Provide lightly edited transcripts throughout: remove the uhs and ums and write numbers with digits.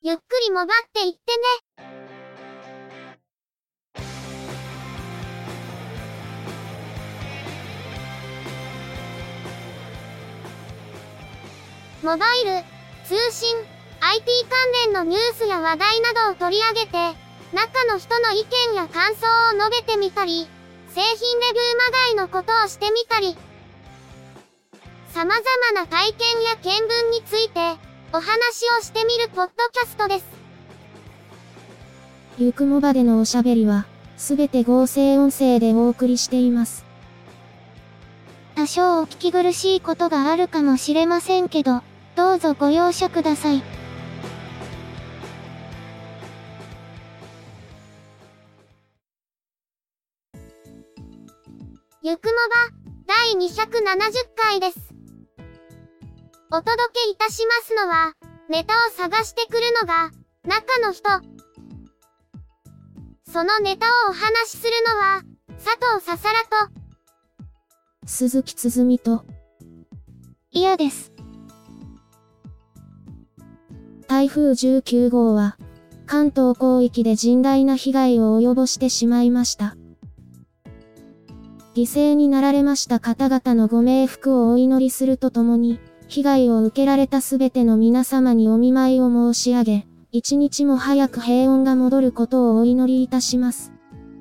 ゆっくりもばっていってね。モバイル、通信、IT 関連のニュースや話題などを取り上げて、中の人の意見や感想を述べてみたり、製品レビューまがいのことをしてみたり、様々な体験や見聞について、お話をしてみるポッドキャストです。 ゆくもばでのおしゃべりは、すべて合成音声でお送りしています。 多少お聞き苦しいことがあるかもしれませんけど、どうぞご容赦ください。ゆくもば、第270回です。お届けいたしますのは、ネタを探してくるのが、中の人。そのネタをお話しするのは、佐藤ささらと、 鈴木つづみと、 嫌です。 台風19号は、関東広域で甚大な被害を及ぼしてしまいました。犠牲になられました方々のご冥福をお祈りするとともに、被害を受けられたすべての皆様にお見舞いを申し上げ、一日も早く平穏が戻ることをお祈りいたします。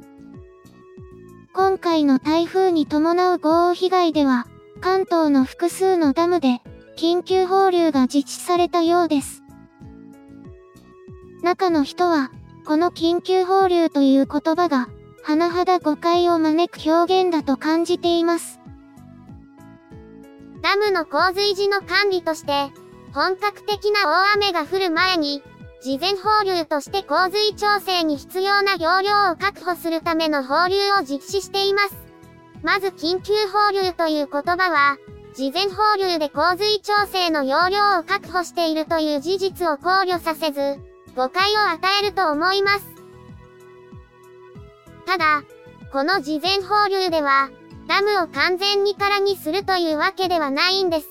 今回の台風に伴う豪雨被害では、関東の複数のダムで、緊急放流が実施されたようです。中の人は、この緊急放流という言葉が、甚だ誤解を招く表現だと感じています。ダムの洪水時の管理として、本格的な大雨が降る前に、事前放流として洪水調整に必要な容量を確保するための放流を実施しています。まず緊急放流という言葉は、事前放流で洪水調整の容量を確保しているという事実を考慮させず、誤解を与えると思います。ただ、この事前放流では、ダムを完全に空にするというわけではないんです。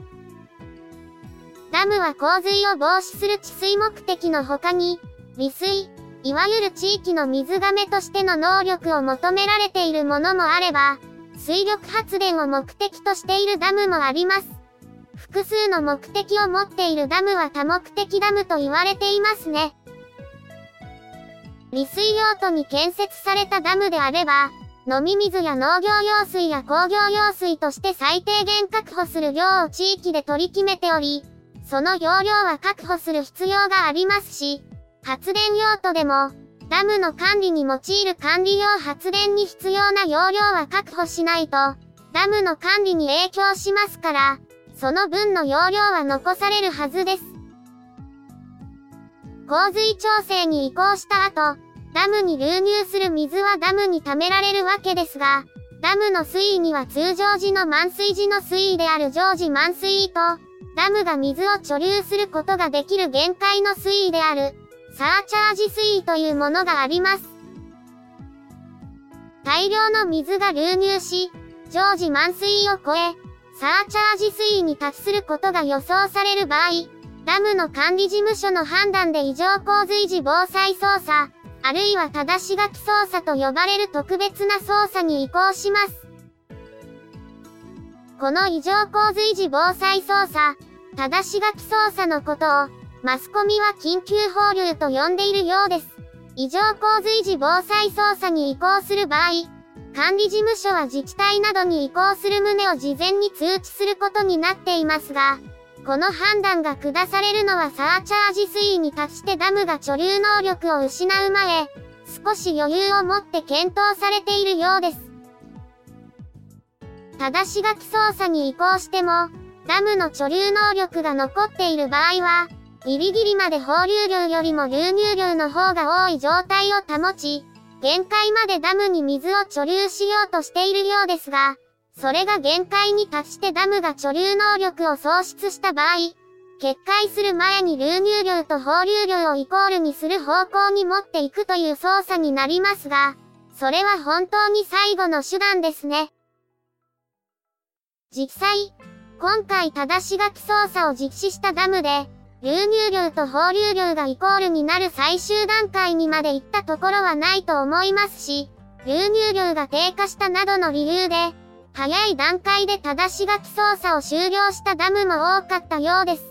ダムは洪水を防止する治水目的の他に、利水、いわゆる地域の水がめとしての能力を求められているものもあれば、水力発電を目的としているダムもあります。複数の目的を持っているダムは多目的ダムと言われていますね。利水用途に建設されたダムであれば、飲み水や農業用水や工業用水として最低限確保する量を地域で取り決めており、その容量は確保する必要がありますし、発電用途でも、ダムの管理に用いる管理用発電に必要な容量は確保しないと、ダムの管理に影響しますから、その分の容量は残されるはずです。洪水調整に移行した後、ダムに流入する水はダムに溜められるわけですが、ダムの水位には通常時の満水時の水位である常時満水位と、ダムが水を貯留することができる限界の水位である、サーチャージ水位というものがあります。大量の水が流入し、常時満水位を超え、サーチャージ水位に達することが予想される場合、ダムの管理事務所の判断で異常洪水時防災操作、あるいは正し書き操作と呼ばれる特別な操作に移行します。この異常洪水時防災操作、正し書き操作のことを、マスコミは緊急放流と呼んでいるようです。異常洪水時防災操作に移行する場合、管理事務所は自治体などに移行する旨を事前に通知することになっていますが、この判断が下されるのはサーチャージ水位に達してダムが貯留能力を失う前、少し余裕を持って検討されているようです。正し書き操作に移行しても、ダムの貯留能力が残っている場合は、ギリギリまで放流量よりも流入量の方が多い状態を保ち、限界までダムに水を貯留しようとしているようですが、それが限界に達してダムが貯留能力を喪失した場合、決壊する前に流入量と放流量をイコールにする方向に持っていくという操作になりますが、それは本当に最後の手段ですね。実際、今回正し書き操作を実施したダムで、 流入量と放流量がイコールになる最終段階にまで行ったところはないと思いますし、流入量が低下したなどの理由で、早い段階で正し書き操作を終了したダムも多かったようです。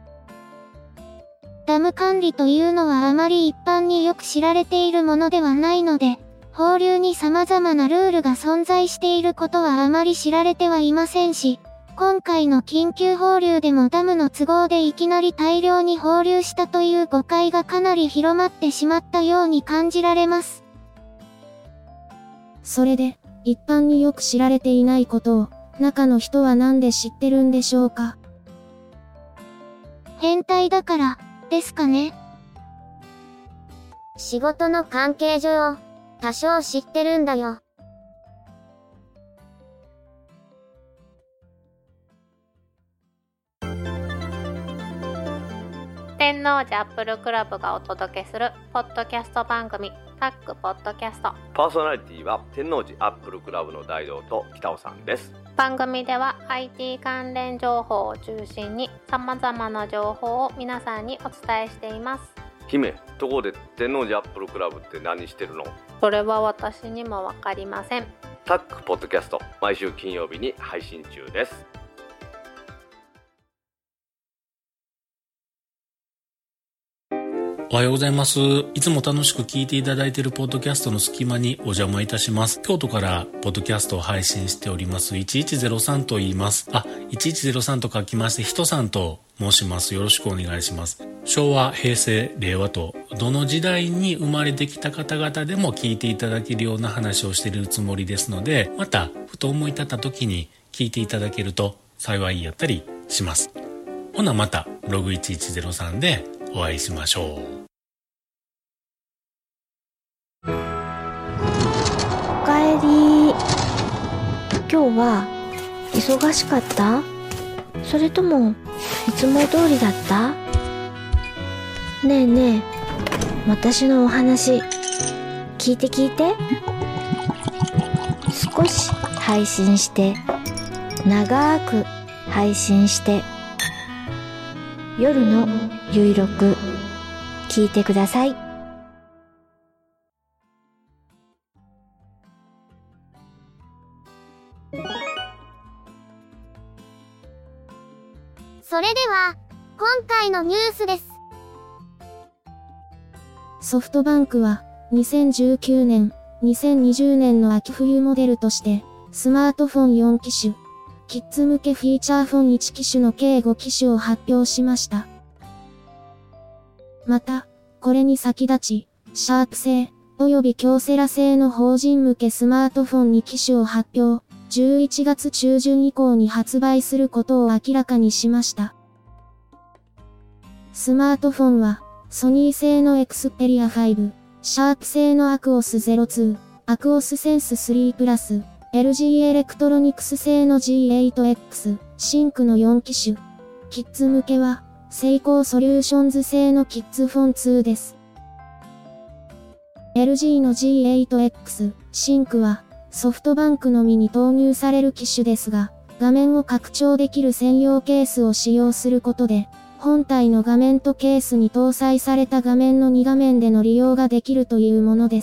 ダム管理というのはあまり一般によく知られているものではないので、放流に様々なルールが存在していることはあまり知られてはいませんし、今回の緊急放流でもダムの都合でいきなり大量に放流したという誤解がかなり広まってしまったように感じられます。 それで、一般によく知られていないことを、中の人はなんで知ってるんでしょうか？ 変態だから、ですかね。 仕事の関係上、多少知ってるんだよ。 天王寺アップルクラブがお届けするポッドキャスト番組タックポッドキャスト。 パーソナリティは天王寺アップルクラブの大道と北尾さんです。 番組では IT 関連情報を中心に様々な情報を皆さんにお伝えしています。 姫、ところで天王寺アップルクラブって何してるの？ それは私にもわかりません。 タックポッドキャスト、毎週金曜日に配信中です。 おはようございます。いつも楽しく聞いていただいているポッドキャストの隙間にお邪魔いたします。京都からポッドキャストを配信しております1103と言います。1103と書きまして人さんと申します。よろしくお願いします。昭和、平成、令和とどの時代に生まれてきた方々でも聞いていただけるような話をしているつもりですので、またふと思い立った時に聞いていただけると幸いやったりします。ほなまたログ1103でお会いしましょう。 おかえり。今日は忙しかった？それともいつも通りだった？ねえねえ、私のお話聞いて聞いて。少し配信して長く配信して夜のゆいろく聞いてください。 それでは、今回のニュースです。 ソフトバンクは、2019年、2020年の秋冬モデルとして、スマートフォン4機種、キッズ向けフィーチャーフォン1機種の計5機種を発表しました。また、これに先立ち、シャープ製、及び京セラ製の法人向けスマートフォン2機種を発表。11月中旬以降に発売することを明らかにしました。スマートフォンは、ソニー製の Xperia 5、シャープ製の Aquos02、Aquos Sense 3 Plus、LG エレクトロニクス製の G8X、シンクの4機種。キッズ向けは、セイコーソリューションズ製のキッズフォン2です。LG の G8X、シンクは、ソフトバンクのみに投入される機種ですが、画面を拡張できる専用ケースを使用することで、本体の画面とケースに搭載された画面の2画面での利用ができるというものです。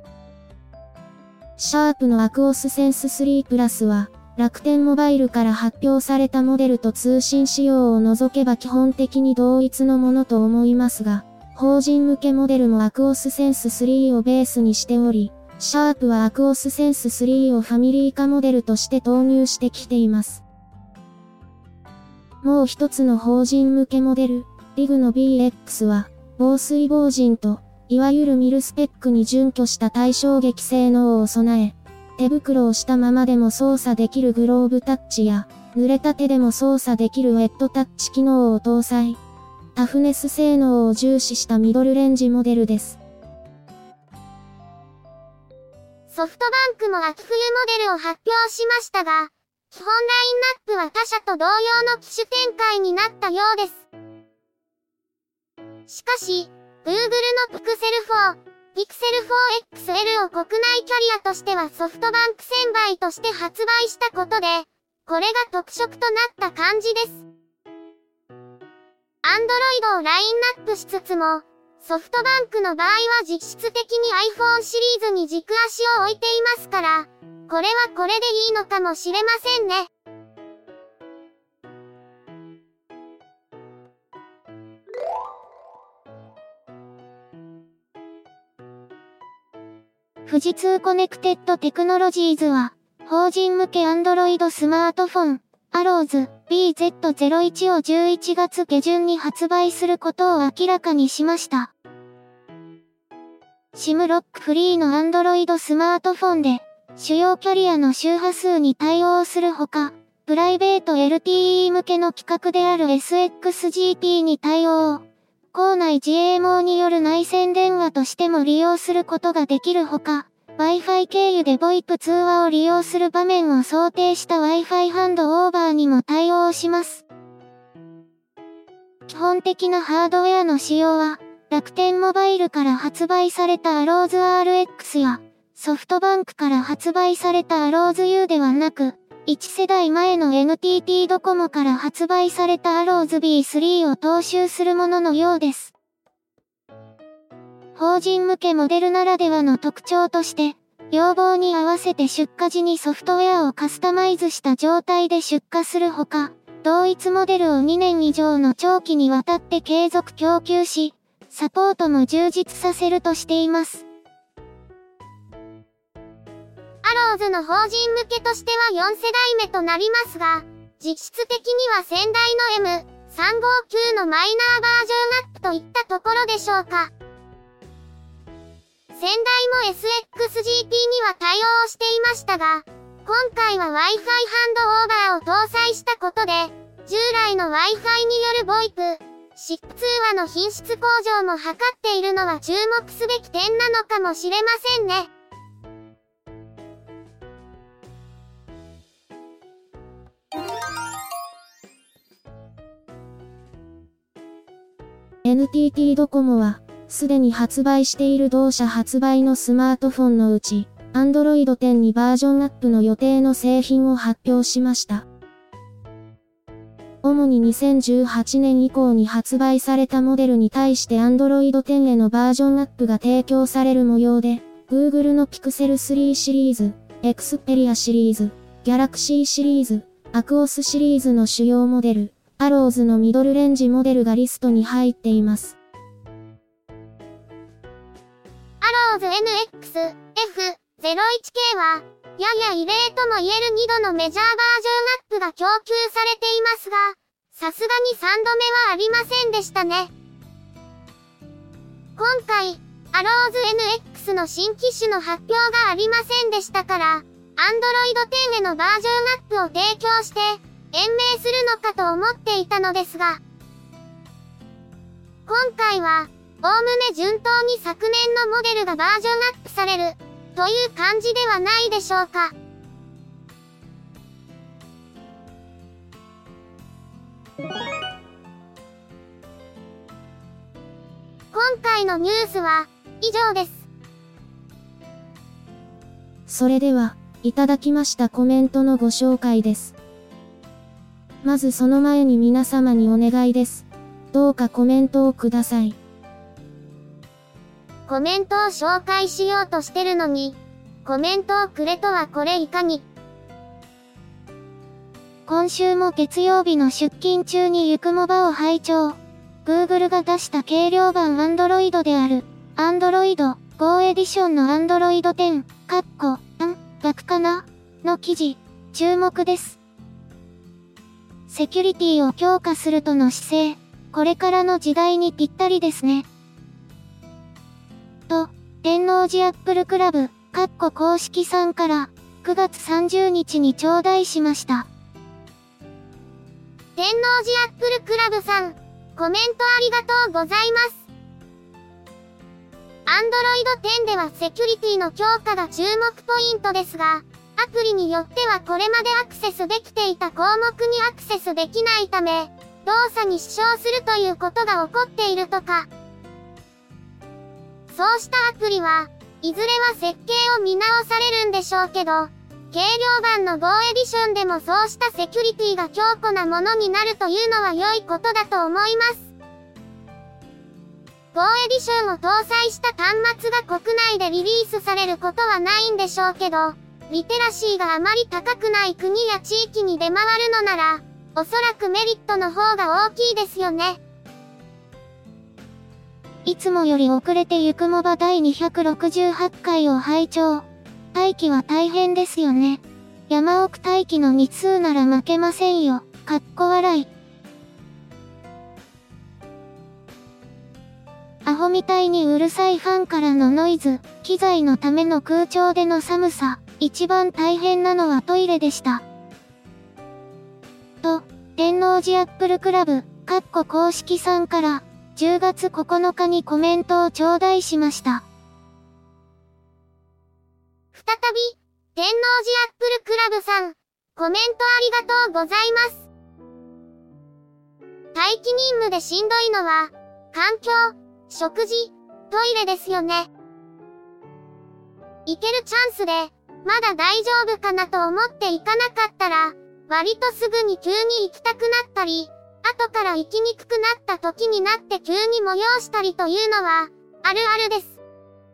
シャープの Aquos Sense 3 Plus は、楽天モバイルから発表されたモデルと通信仕様を除けば基本的に同一のものと思いますが、法人向けモデルも Aquos Sense 3をベースにしており、シャープは Aquos Sense 3をファミリー化モデルとして投入してきています。もう一つの法人向けモデル、RIG の BX は、防水防塵と、いわゆるミルスペックに準拠した耐衝撃性能を備え、手袋をしたままでも操作できるグローブタッチや、濡れた手でも操作できるウェットタッチ機能を搭載。タフネス性能を重視したミドルレンジモデルです。 ソフトバンクも秋冬モデルを発表しましたが、基本ラインナップは他社と同様の機種展開になったようです。しかし、Google の Pixel 4、Pixel 4XL を国内キャリアとしてはソフトバンク専売として発売したことで、これが特色となった感じです。 Android をラインナップしつつも、ソフトバンクの場合は実質的に iPhone シリーズに軸足を置いていますから、これはこれでいいのかもしれませんね。 富士通コネクテッドテクノロジーズは、法人向け Android スマートフォン、アローズ BZ01 を11月下旬に発売することを明らかにしました。SIM ロックフリーの Android スマートフォンで、主要キャリアの周波数に対応するほか、プライベート LTE 向けの規格である SXGP に対応。校内 GMO による内線電話としても利用することができるほか、Wi-Fi 経由で VoIP 通話を利用する場面を想定した Wi-Fi ハンドオーバーにも対応します。基本的なハードウェアの使用は、楽天モバイルから発売されたアローズ RX や、ソフトバンクから発売されたアローズ U ではなく、1世代前の NTT ドコモから発売されたアローズ B3 を踏襲するもののようです。法人向けモデルならではの特徴として、要望に合わせて出荷時にソフトウェアをカスタマイズした状態で出荷するほか、同一モデルを2年以上の長期にわたって継続供給し、サポートも充実させるとしています。 アローズの法人向けとしては4世代目となりますが、実質的には先代の M359 のマイナーバージョンアップといったところでしょうか。先代も SXGP には対応していましたが、今回は Wi-Fi ハンドオーバーを搭載したことで、従来の Wi-Fi による VoIP、SIP 通話の品質向上も図っているのは注目すべき点なのかもしれませんね。 NTT ドコモは、すでに発売している同社発売のスマートフォンのうち、Android 10にバージョンアップの予定の製品を発表しました。主に2018年以降に発売されたモデルに対して Android 10へのバージョンアップが提供される模様で、Google の Pixel 3シリーズ、Xperia シリーズ、Galaxy シリーズ、Aquos シリーズの主要モデル、アローズのミドルレンジモデルがリストに入っています。 アローズ NX F01K は、やや異例とも言える2度のメジャーバージョンアップが供給されていますが、さすがに3度目はありませんでしたね。今回、アローズ NX の新機種の発表がありませんでしたから、Android 10へのバージョンアップを提供して、延命するのかと思っていたのですが、今回は、おおむね順当に昨年のモデルがバージョンアップされる、という感じではないでしょうか。今回のニュースは、以上です。 それでは、いただきましたコメントのご紹介です。まずその前に皆様にお願いです。どうかコメントをください。 コメントを紹介しようとしてるのに、コメントをくれとはこれいかに。 今週も月曜日の出勤中にゆくもばを拝聴。Google が出した軽量版 Android である、Android Go エディションの Android 10、逆かなの記事、注目です。セキュリティを強化するとの姿勢、これからの時代にぴったりですね。と、天王寺アップルクラブ、公式さんから、9月30日に頂戴しました。 天王寺アップルクラブさん、コメントありがとうございます。Android 10ではセキュリティの強化が注目ポイントですが、アプリによってはこれまでアクセスできていた項目にアクセスできないため、動作に支障するということが起こっているとか。そうしたアプリは、いずれは設計を見直されるんでしょうけど、軽量版の Go エディションでもそうしたセキュリティが強固なものになるというのは良いことだと思います。 高エディションを搭載した端末が国内でリリースされることはないんでしょうけど、リテラシーがあまり高くない国や地域に出回るのなら、おそらくメリットの方が大きいですよね。 いつもより遅れてゆくもば第268回を拝聴。待機は大変ですよね。山奥待機の日数なら負けませんよ。かっこ笑い。アホみたいにうるさいファンからのノイズ、機材のための空調での寒さ、一番大変なのはトイレでした。と、天王寺アップルクラブ、公式さんから、10月9日にコメントを頂戴しました。 再び、天王寺アップルクラブさん、コメントありがとうございます。待機任務でしんどいのは、環境、食事、トイレですよね。行けるチャンスで、まだ大丈夫かなと思って行かなかったら、割とすぐに急に行きたくなったり、後から行きにくくなった時になって急に催したりというのは、あるあるです。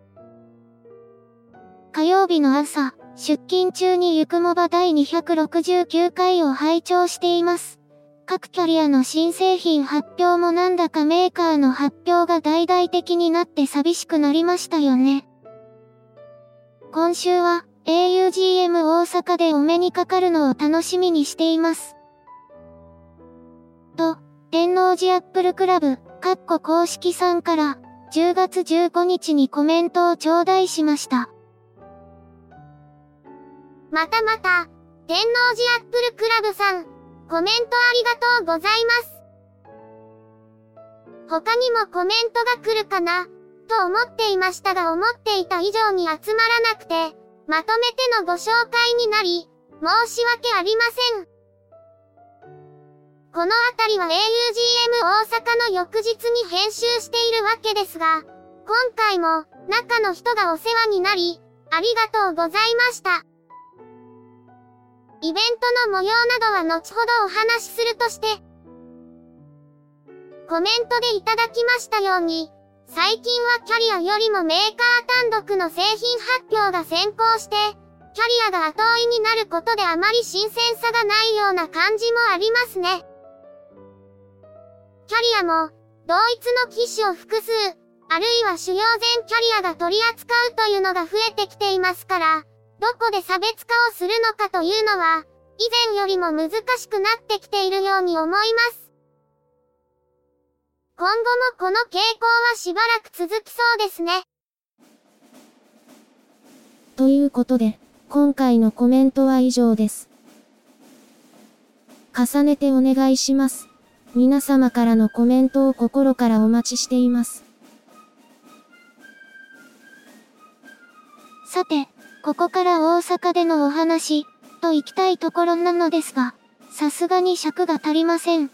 火曜日の朝、出勤中にゆくもば第269回を拝聴しています。各キャリアの新製品発表もなんだかメーカーの発表が大々的になって寂しくなりましたよね。今週は augm 大阪でお目にかかるのを楽しみにしています。と、天王寺アップルクラブ、公式さんから10月15日にコメントを頂戴しました。 またまた、天王寺アップルクラブさん、コメントありがとうございます。他にもコメントが来るかな、と思っていましたが思っていた以上に集まらなくて、まとめてのご紹介になり、申し訳ありません。このあたりは augm 大阪の翌日に編集しているわけですが、今回も中の人がお世話になり、ありがとうございました。イベントの模様などは後ほどお話しするとして、コメントでいただきましたように、最近はキャリアよりもメーカー単独の製品発表が先行して、キャリアが後追いになることであまり新鮮さがないような感じもありますね。キャリアも、同一の機種を複数、あるいは主要全キャリアが取り扱うというのが増えてきていますから、どこで差別化をするのかというのは、以前よりも難しくなってきているように思います。今後もこの傾向はしばらく続きそうですね。 ということで、今回のコメントは以上です。重ねてお願いします。皆様からのコメントを心からお待ちしています。 さて、ここから大阪でのお話、と行きたいところなのですが、さすがに尺が足りません。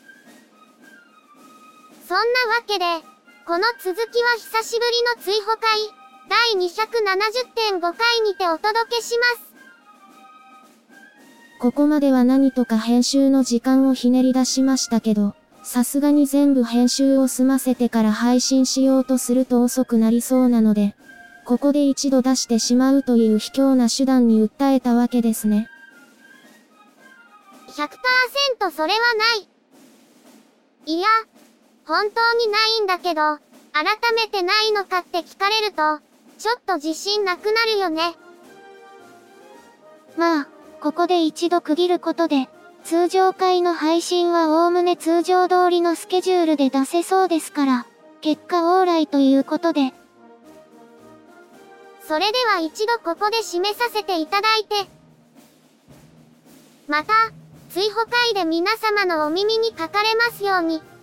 そんなわけで、この続きは久しぶりの追放会、第 270.5 回にてお届けします。 ここまでは何とか編集の時間をひねり出しましたけど、さすがに全部編集を済ませてから配信しようとすると遅くなりそうなので、ここで一度出してしまうという卑怯な手段に訴えたわけですね。 100% それはない。いや、本当にないんだけど、改めてないのかって聞かれると、ちょっと自信なくなるよね。 まあ、ここで一度区切ることで、通常回の配信はおおむね通常通りのスケジュールで出せそうですから、結果オーライということで。 それでは一度ここで締めさせていただいて、また、追放会で皆様のお耳にかかれますように。